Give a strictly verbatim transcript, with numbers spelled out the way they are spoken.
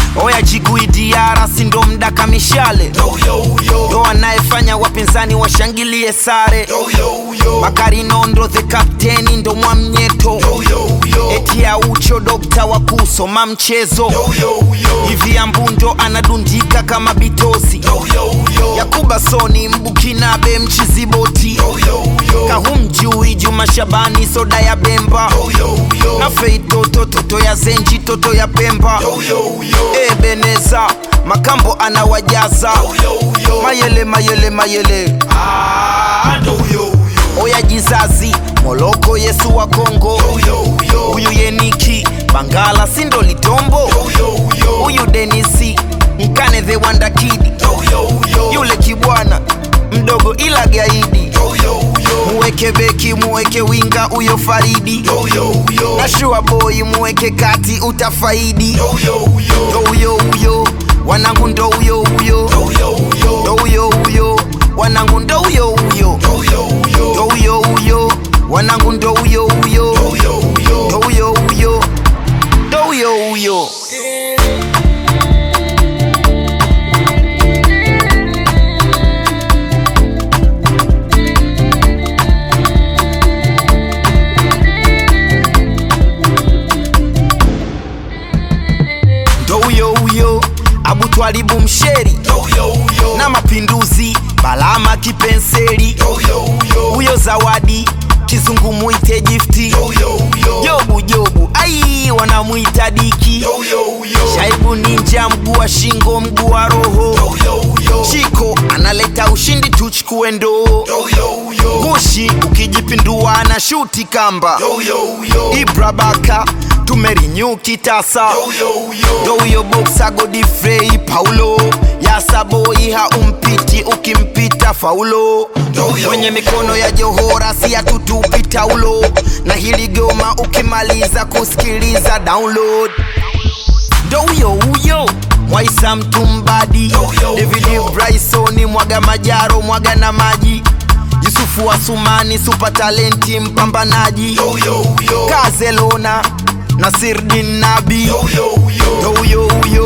Oya Jigui Diara sindo mdaka mishale. Ndo anayefanya wapinzani washangilie sare. Bakari Nondo the captain ndo mwamnyeto. Eti Aucho dokta wa kusoma mchezo. Hivi Ambundo anadundika kama bitosi. Yakuba Soni Mbukinabe mchiziboti. Kahumjui Juma Shabani soda ya Bemba. Na Fei Toto toto ya Zenji toto ya Pemba. Ebeneza Makambo anawajaza. Mayele mayele mayele. Oya Jizazi Moloko Yesu wa Kongo. Uyu Yeniki Bangala sindo Litombo. Uyu Denisi Mkane the Wanda Kid. Yule Kibwana mdogo ila gaidi. Muweke beki muweke winga uyo Faridi. Na Shua Boy muweke kati utafaidi. Ndo uyo uyo wanangu ndo uyo uyo. Ndo uyo uyo wanangu ndo uyo uyo. Ndo uyo uyo wanangu ndo uyo uyo. Ndo uyo uyo ndo uyo uyo. Ndo uyo uyo Abu Twalibu Msheri. Na Mapinduzi Balama Kipenseli. Uyo Zawadi Kizungu muite Gifti. Jobu Jobu ai wanamuita Diki. Shaibu Ninja mguu wa shingo mguu wa roho. Chiko analeta ushindi tuchukue ndoo. Gushi ukijipindua na shuti kamba. Ibra Baka tumerinyu kitasa. Ndo uyo Boxer Godfrey Paulo. Yasa Boy haumpiti ukimpita faulo. Kwenye mikono ya Johora si ya tutupita ulo. Na hili goma ukimaliza kusikiliza download. Ndo uyo uyo Mwaisa Mtumbadi. David Bryson mwaga majaro mwaga na maji. Yusufu wa Sumani super talenti mpambanaji. Kazelona Nasirdin Nabi. Ndo uyo uyo